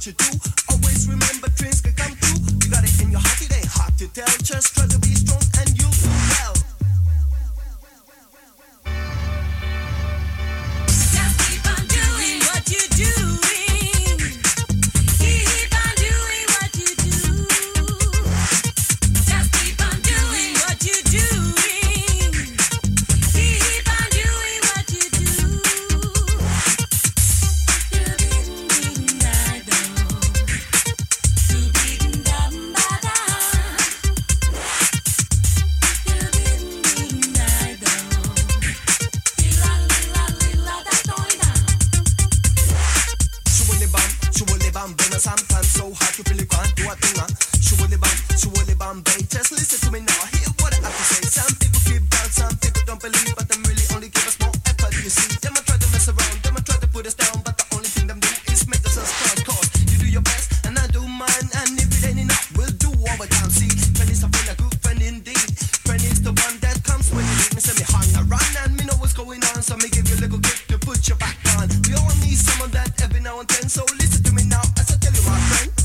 you do. Always remember dreams can come true. You got it in your heart, it ain't hard to tell. Just try to be strong and you'll do well. Just keep on doing what you're doing. Keep on doing what you do. Just keep on doing what you're doing. Keep on doing what you do. Sometimes so hard you really can't do a thing. Surely bam, babe. Just listen to me now. Hear what I have to say. Some people keep down, some people don't believe, but them really only give us more effort. You see, them a try to mess around, them a try to put us down, but the only thing them do is make us strong. Cause you do your best and I do mine, and if it ain't enough, we'll do overtime. See, friend is a friend, a good friend indeed. Friend is the one that comes when you need me. Say me hang around and me know what's going on, so me give you a little gift to put your back on. We all need some of that every now and then, so listen to me now as I tell you, my friend.